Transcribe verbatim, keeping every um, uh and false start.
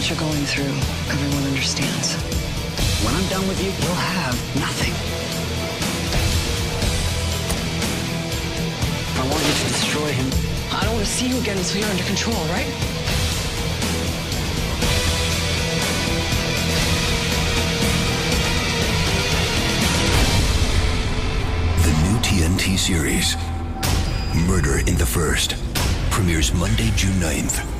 what you're going through, everyone understands. When I'm done with you, you'll have nothing. I want you to destroy him. I don't want to see you again until you're under control, right? The new T N T series, Murder in the First, premieres Monday, June ninth.